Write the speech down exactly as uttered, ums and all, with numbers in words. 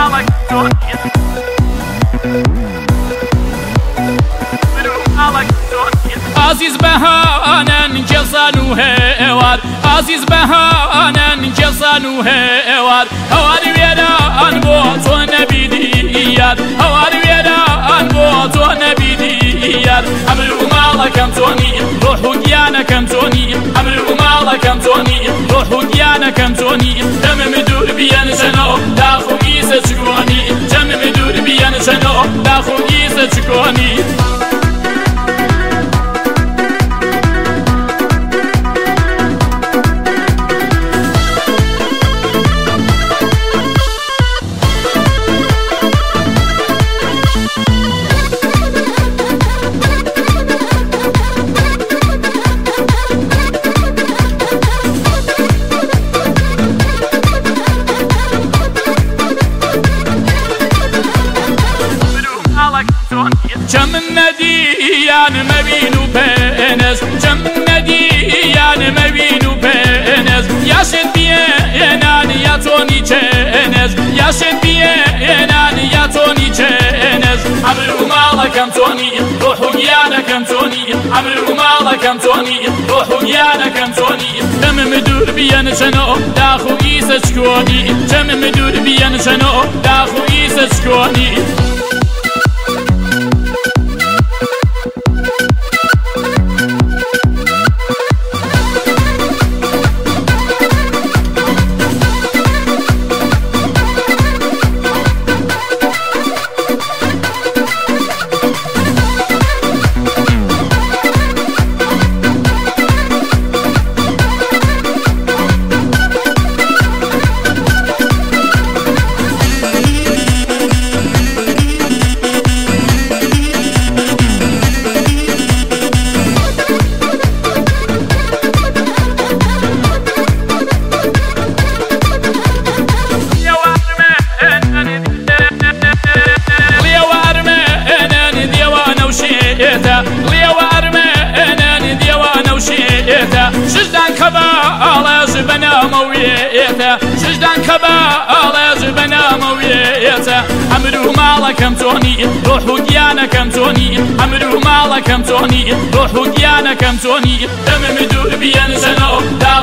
عزیز بهانن جزان و هوار عزیز بهانن جزان و هوار هواری ویران بو تو نبیدیار هواری ویران بو تو نبیدیار عمر و مالکم تونی روح و گیانکم تونی عمر و مالکم تونی روح و گیانکم تونی دمم دور بیان جنو داخو گیزه چکونی دمم دور بیان جنو داخو گیزه چکونی جم ندیان مبینو پنز جم ندیان مبینو پنز یاشد بیانان یا تونی چنز یاشد بیانان یا تونی چنز عمر و مالکم تونی روح و گیانکم تونی عمر و مالکم تونی روح و گیانکم تونی دمم دور بیان چنو داخو گیزه چکونی دمم دور بیان چنو داخو گیزه چکونی شجدان كبالز بنا مويته شجدان كبالز بنا مويته عمرو مالكم توني روح وجيانكم توني عمرو مالكم توني روح وجيانكم توني دم مدور بين سنو